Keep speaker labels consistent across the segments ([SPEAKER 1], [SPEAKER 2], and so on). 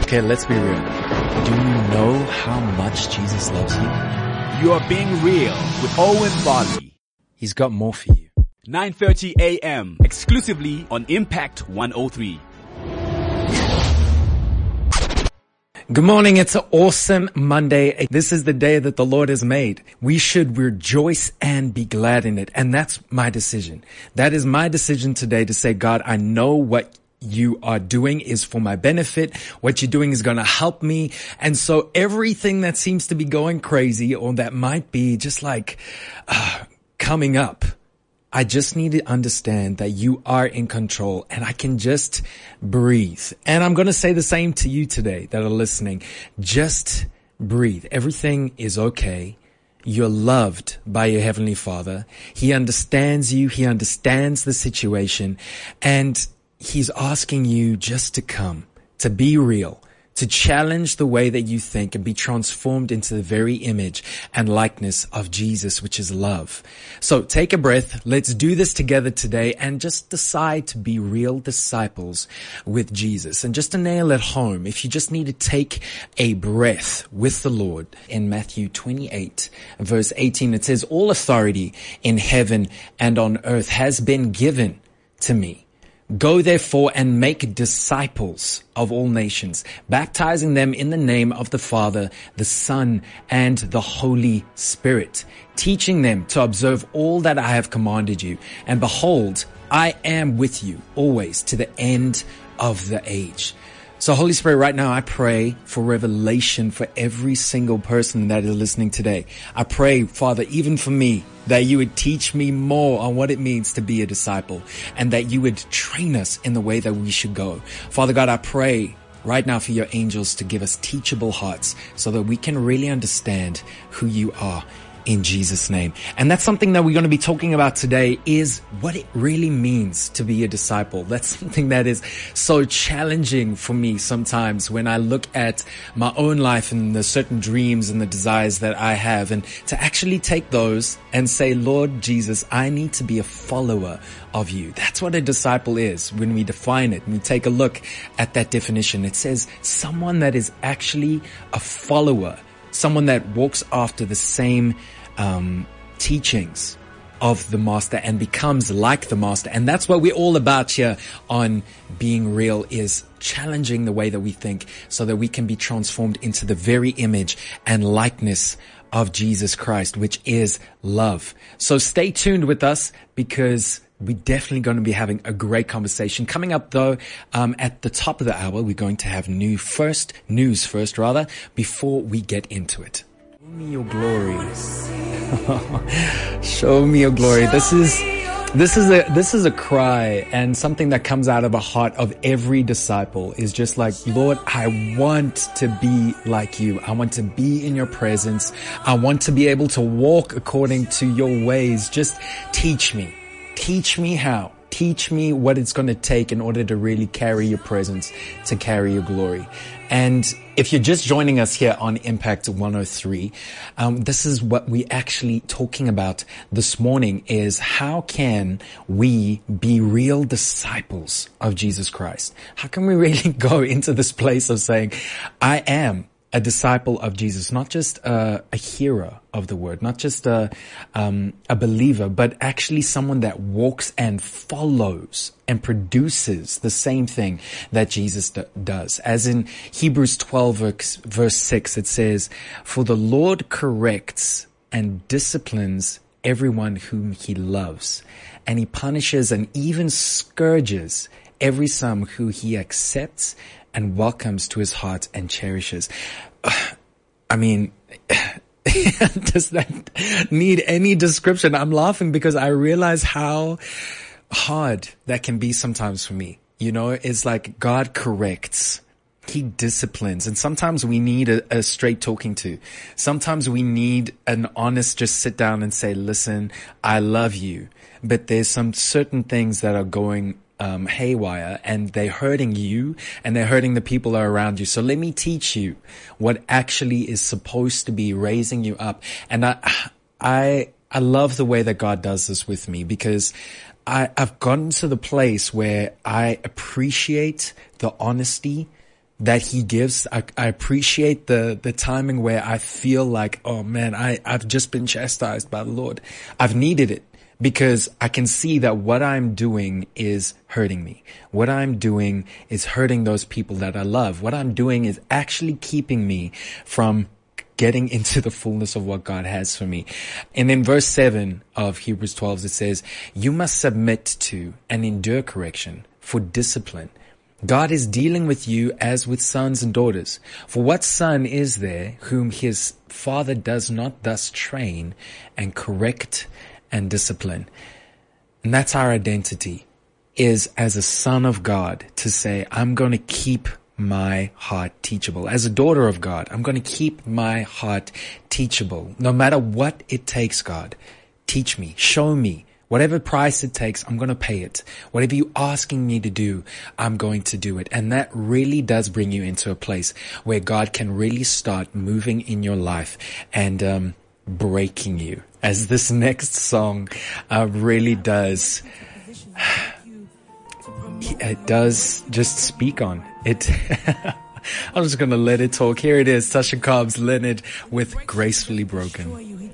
[SPEAKER 1] Okay, let's be real. Do you know how much Jesus loves you?
[SPEAKER 2] You are being real with Owen Barley.
[SPEAKER 1] He's got more for you.
[SPEAKER 2] 9:30 a.m. exclusively on Impact 103.
[SPEAKER 1] Good morning. It's an awesome Monday. This is the day that the Lord has made. We should rejoice and be glad in it. And that's my decision. That is my decision today to say, God, I know what you are doing is for my benefit. What you're doing is going to help me. And so everything that seems to be going crazy or that might be just like coming up, I just need to understand that you are in control and I can just breathe. And I'm going to say the same to you today that are listening. Just breathe. Everything is okay. You're loved by your Heavenly Father. He understands you. He understands the situation. And He's asking you just to come, to be real, to challenge the way that you think and be transformed into the very image and likeness of Jesus, which is love. So take a breath. Let's do this together today and just decide to be real disciples with Jesus. And just to nail it home, if you just need to take a breath with the Lord, in Matthew 28 verse 18, it says, all authority in heaven and on earth has been given to me. Go therefore and make disciples of all nations, baptizing them in the name of the Father, the Son, and the Holy Spirit, teaching them to observe all that I have commanded you. And behold, I am with you always to the end of the age. So Holy Spirit, right now I pray for revelation for every single person that is listening today. I pray, Father, even for me, that you would teach me more on what it means to be a disciple and that you would train us in the way that we should go. Father God, I pray right now for your angels to give us teachable hearts so that we can really understand who you are. In Jesus' name. And that's something that we're going to be talking about today is what it really means to be a disciple. That's something that is so challenging for me sometimes when I look at my own life and the certain dreams and the desires that I have, and to actually take those and say, Lord Jesus, I need to be a follower of you. That's what a disciple is. When we define it, when we take a look at that definition, it says someone that is actually a follower, someone that walks after the same teachings of the Master and becomes like the Master. And that's what we're all about here on Being Real, is challenging the way that we think so that we can be transformed into the very image and likeness of Jesus Christ, which is love. So stay tuned with us because we're definitely going to be having a great conversation. Coming up though, at the top of the hour, we're going to have news first, before we get into it. Show me your glory. Show me your glory. This is a cry, and something that comes out of the heart of every disciple is just like, Lord, I want to be like you. I want to be in your presence. I want to be able to walk according to your ways. Just teach me. Teach me how. Teach me what it's going to take in order to really carry your presence, to carry your glory. And if you're just joining us here on Impact 103, this is what we're actually talking about this morning, is how can we be real disciples of Jesus Christ? How can we really go into this place of saying, I am a disciple of Jesus, not just a hearer of the word, not just a believer, but actually someone that walks and follows and produces the same thing that Jesus does. As in Hebrews 12 verse 6, it says, for the Lord corrects and disciplines everyone whom he loves, and he punishes and even scourges every son who he accepts and welcomes to his heart and cherishes. I mean, does that need any description? I'm laughing because I realize how hard that can be sometimes for me. You know, it's like God corrects. He disciplines. And sometimes we need a straight talking to. Sometimes we need an honest just sit down and say, listen, I love you, but there's some certain things that are going haywire, and they're hurting you and they're hurting the people that are around you. So let me teach you what actually is supposed to be raising you up. And I love the way that God does this with me, because I've gotten to the place where I appreciate the honesty, that he gives. I appreciate the timing where I feel like, oh man, I've just been chastised by the Lord. I've needed it because I can see that what I'm doing is hurting me. What I'm doing is hurting those people that I love. What I'm doing is actually keeping me from getting into the fullness of what God has for me. And in verse 7 of Hebrews 12, it says, you must submit to and endure correction for discipline. God is dealing with you as with sons and daughters. For what son is there whom his father does not thus train and correct and discipline? And that's our identity, is as a son of God to say, I'm going to keep my heart teachable. As a daughter of God, I'm going to keep my heart teachable. No matter what it takes, God, teach me, show me. Whatever price it takes, I'm going to pay it. Whatever you're asking me to do, I'm going to do it. And that really does bring you into a place where God can really start moving in your life and breaking you. As this next song really does. It does just speak on it. I'm just going to let it talk. Here it is, Tasha Cobbs Leonard with Gracefully Broken.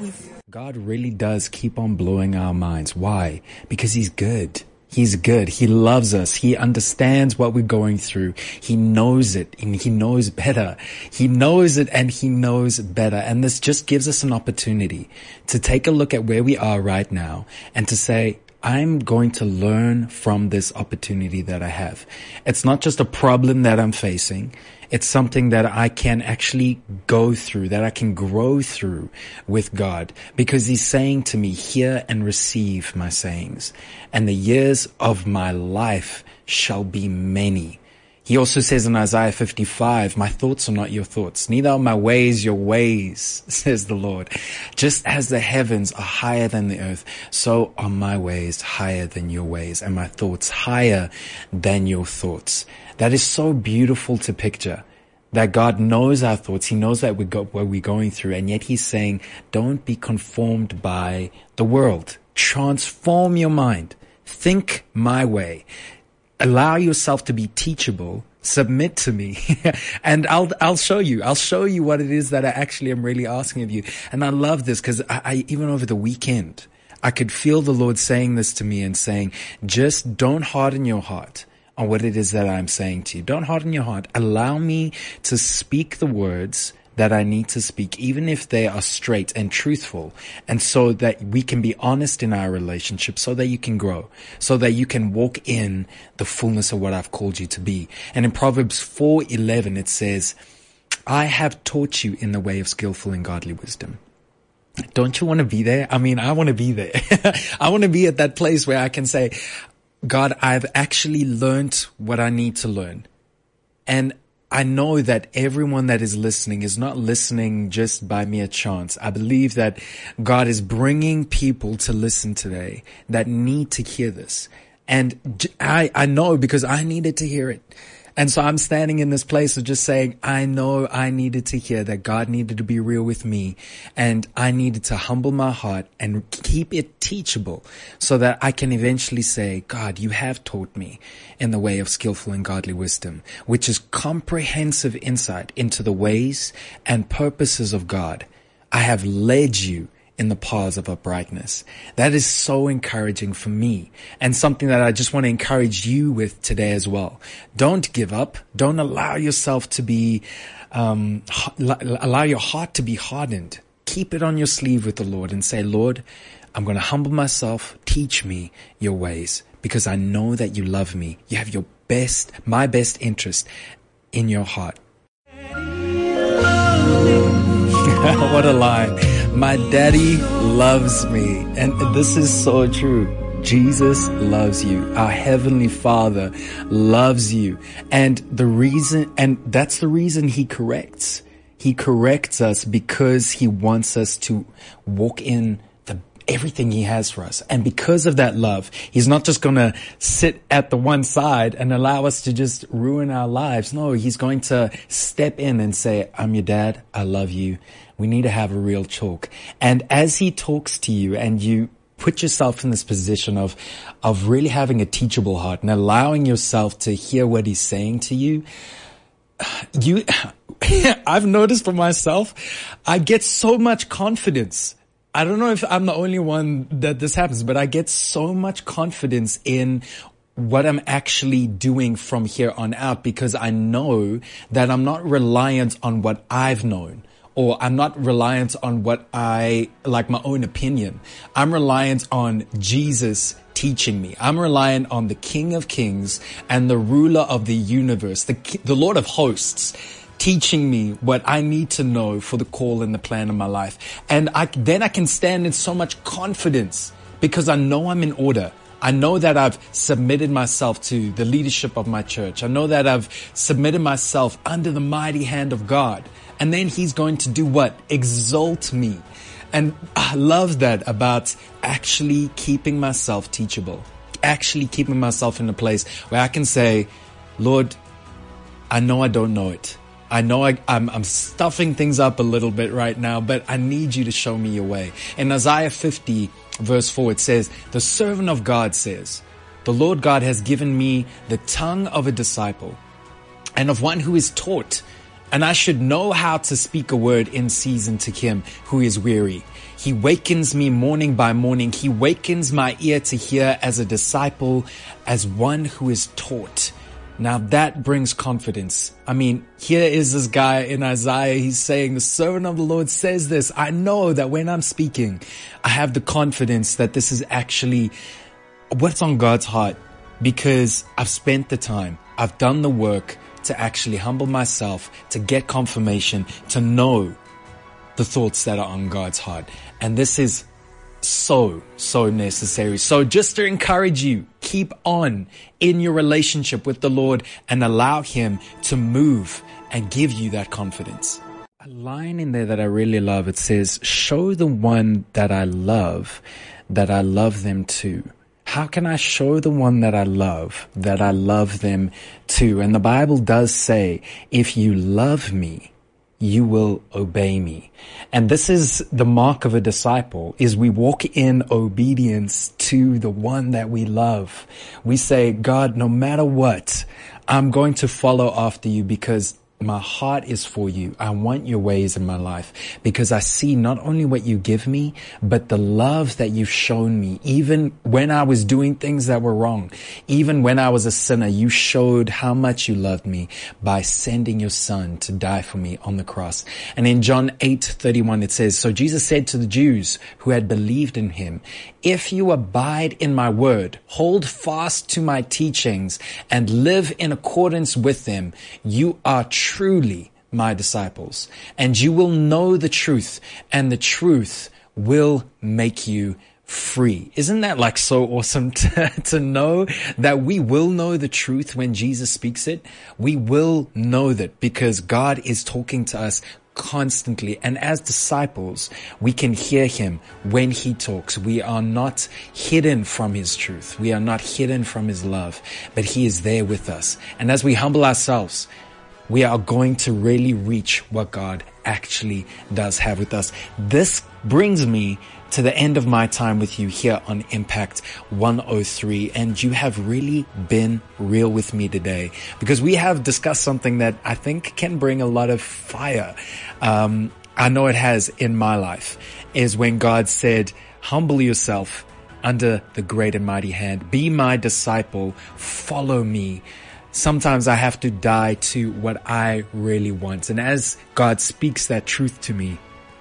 [SPEAKER 1] God really does keep on blowing our minds. Why? Because he's good. He's good. He loves us. He understands what we're going through. He knows it and he knows better. He knows it and he knows better. And this just gives us an opportunity to take a look at where we are right now and to say, I'm going to learn from this opportunity that I have. It's not just a problem that I'm facing. It's something that I can actually go through, that I can grow through with God, because he's saying to me, hear and receive my sayings, and the years of my life shall be many. He also says in Isaiah 55, my thoughts are not your thoughts, neither are my ways your ways, says the Lord. Just as the heavens are higher than the earth, so are my ways higher than your ways, and my thoughts higher than your thoughts. That is so beautiful to picture, that God knows our thoughts. He knows that what we're going through, and yet he's saying, don't be conformed by the world. Transform your mind. Think my way. Allow yourself to be teachable. Submit to me and I'll show you. I'll show you what it is that I actually am really asking of you. And I love this because I even over the weekend, I could feel the Lord saying this to me and saying, just don't harden your heart on what it is that I'm saying to you. Don't harden your heart. Allow me to speak the words that I need to speak, even if they are straight and truthful, and so that we can be honest in our relationship, so that you can grow, so that you can walk in the fullness of what I've called you to be. And in Proverbs 4:11, it says, I have taught you in the way of skillful and godly wisdom. Don't you want to be there? I mean, I want to be there. I want to be at that place where I can say, God, I've actually learned what I need to learn. And I know that everyone that is listening is not listening just by mere chance. I believe that God is bringing people to listen today that need to hear this. And I know because I needed to hear it. And so I'm standing in this place of just saying, I know I needed to hear that God needed to be real with me, and I needed to humble my heart and keep it teachable so that I can eventually say, God, you have taught me in the way of skillful and godly wisdom, which is comprehensive insight into the ways and purposes of God. I have led you in the paths of uprightness. That is so encouraging for me, and something that I just want to encourage you with today as well. Don't give up. Don't allow yourself to be, allow your heart to be hardened. Keep it on your sleeve with the Lord and say, Lord, I'm going to humble myself. Teach me your ways, because I know that you love me. You have my best interest in your heart. What a line. My daddy loves me. And this is so true. Jesus loves you. Our Heavenly Father loves you. And that's the reason he corrects. He corrects us because he wants us to walk in everything he has for us. And because of that love, he's not just going to sit at the one side and allow us to just ruin our lives. No, he's going to step in and say, I'm your dad. I love you. We need to have a real talk. And as he talks to you and you put yourself in this position of really having a teachable heart and allowing yourself to hear what he's saying to you, I've noticed for myself, I get so much confidence. I don't know if I'm the only one that this happens, but I get so much confidence in what I'm actually doing from here on out, because I know that I'm not reliant on what I've known, or I'm not reliant on what my own opinion. I'm reliant on Jesus teaching me. I'm reliant on the King of Kings and the ruler of the universe, the Lord of hosts, teaching me what I need to know for the call and the plan of my life. And then I can stand in so much confidence because I know I'm in order. I know that I've submitted myself to the leadership of my church. I know that I've submitted myself under the mighty hand of God. And then He's going to do what? Exalt me. And I love that about actually keeping myself teachable, actually keeping myself in a place where I can say, Lord, I know I don't know it. I know I'm stuffing things up a little bit right now, but I need you to show me your way. In Isaiah 50 verse 4, it says, the servant of God says, the Lord God has given me the tongue of a disciple and of one who is taught, and I should know how to speak a word in season to him who is weary. He wakens me morning by morning. He wakens my ear to hear as a disciple, as one who is taught. Now that brings confidence. I mean, here is this guy in Isaiah. He's saying, the servant of the Lord says this. I know that when I'm speaking, I have the confidence that this is actually what's on God's heart, because I've spent the time, I've done the work to actually humble myself, to get confirmation, to know the thoughts that are on God's heart. And this is so necessary. So just to encourage you, keep on in your relationship with the Lord and allow Him to move and give you that confidence. A line in there that I really love, it says, show the one that I love them too. How can I show the one that I love them too? And the Bible does say, if you love me, you will obey me. And this is the mark of a disciple, is we walk in obedience to the one that we love. We say, God, no matter what, I'm going to follow after you because my heart is for you. I want your ways in my life because I see not only what you give me, but the love that you've shown me. Even when I was doing things that were wrong, even when I was a sinner, you showed how much you loved me by sending your son to die for me on the cross. And in John 8:31, it says, so Jesus said to the Jews who had believed in him, if you abide in my word, hold fast to my teachings and live in accordance with them, you are truly my disciples, and you will know the truth, and the truth will make you free. Isn't that like so awesome to know that we will know the truth when Jesus speaks it? We will know that because God is talking to us constantly. And as disciples, we can hear him when he talks. We are not hidden from his truth. We are not hidden from his love, but he is there with us. And as we humble ourselves, we are going to really reach what God actually does have with us. This brings me to the end of my time with you here on Impact 103. And you have really been real with me today because we have discussed something that I think can bring a lot of fire. I know it has in my life, is when God said, humble yourself under the great and mighty hand. Be my disciple. Follow me. Sometimes I have to die to what I really want. And as God speaks that truth to me,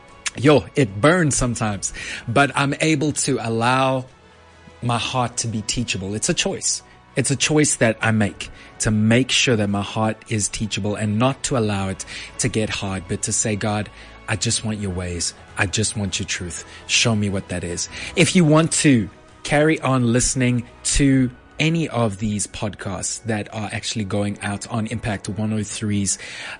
[SPEAKER 1] it burns sometimes, but I'm able to allow my heart to be teachable. It's a choice. It's a choice that I make to make sure that my heart is teachable and not to allow it to get hard, but to say, God, I just want your ways. I just want your truth. Show me what that is. If you want to carry on listening to any of these podcasts that are actually going out on Impact 103's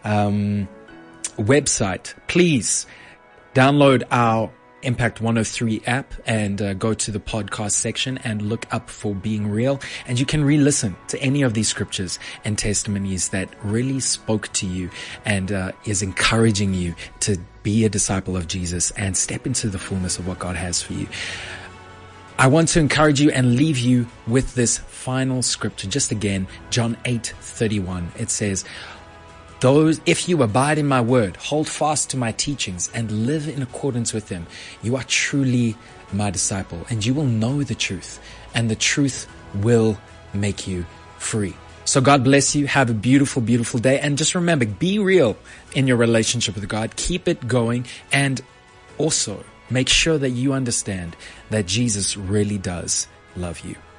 [SPEAKER 1] website, please download our Impact 103 app and go to the podcast section and look up for Being Real. And you can re-listen to any of these scriptures and testimonies that really spoke to you and is encouraging you to be a disciple of Jesus and step into the fullness of what God has for you. I want to encourage you and leave you with this final scripture. Just again, John 8:31. It says, if you abide in my word, hold fast to my teachings, and live in accordance with them, you are truly my disciple, and you will know the truth, and the truth will make you free. So God bless you. Have a beautiful, beautiful day. And just remember, be real in your relationship with God. Keep it going. And also make sure that you understand that Jesus really does love you.